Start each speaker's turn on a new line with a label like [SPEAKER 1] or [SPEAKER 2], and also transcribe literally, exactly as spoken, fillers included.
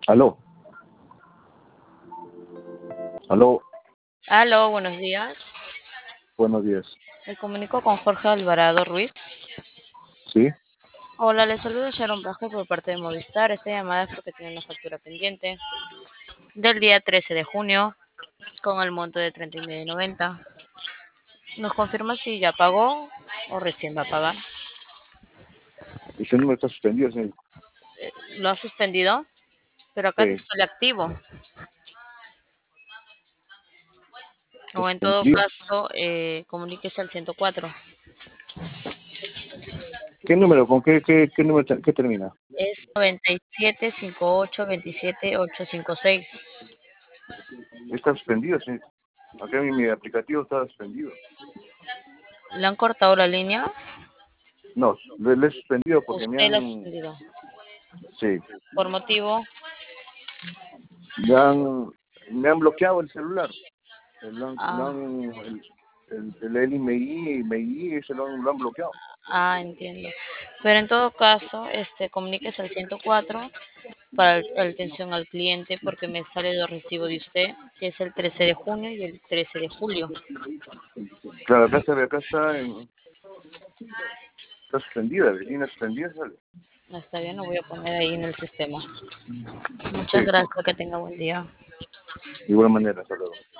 [SPEAKER 1] Aló, aló,
[SPEAKER 2] Aló, buenos días.
[SPEAKER 1] buenos días.
[SPEAKER 2] Me comunico con Jorge Alvarado Ruiz.
[SPEAKER 1] ¿Sí?
[SPEAKER 2] Hola, le saludo Sharon Vázquez por parte de Movistar. Esta llamada es porque tiene una factura pendiente del día trece de junio con el monto de treinta y nueve noventa. ¿Nos confirma si ya pagó o recién va a pagar?
[SPEAKER 1] Ese número está suspendido, señor.
[SPEAKER 2] ¿Lo ha suspendido? Pero acá
[SPEAKER 1] Sí,
[SPEAKER 2] sale activo.
[SPEAKER 1] está
[SPEAKER 2] O en todo
[SPEAKER 1] suspendido.
[SPEAKER 2] caso, eh, comuníquese al ciento cuatro.
[SPEAKER 1] ¿Qué número? ¿Con qué, qué, qué número te- qué termina?
[SPEAKER 2] Es noventa y siete cincuenta y ocho veintisiete ochocientos cincuenta y seis.
[SPEAKER 1] Está suspendido, señor. Acá mi, mi aplicativo está suspendido.
[SPEAKER 2] ¿Le han cortado la línea?
[SPEAKER 1] No, le, le he suspendido porque me
[SPEAKER 2] Usted la ha
[SPEAKER 1] han,
[SPEAKER 2] suspendido.
[SPEAKER 1] sí,
[SPEAKER 2] ¿Por motivo?
[SPEAKER 1] me han, me han bloqueado el celular. Eh, Lo han, lo
[SPEAKER 2] Ah.
[SPEAKER 1] han- el, el, el, el IMEI, IMEI, ese lo han, lo han bloqueado.
[SPEAKER 2] Ah, entiendo. Pero en todo caso, este, comuníquese al ciento cuatro para el- la atención al cliente porque me sale el recibo de usted, que es el trece de junio y el trece de julio.
[SPEAKER 1] Claro, acá está, acá está, en, está suspendida, la línea suspendida sale.
[SPEAKER 2] No está bien, lo voy a poner ahí en el sistema. Muchas
[SPEAKER 1] Sí,
[SPEAKER 2] gracias, que tenga buen día.
[SPEAKER 1] de igual manera, hasta luego.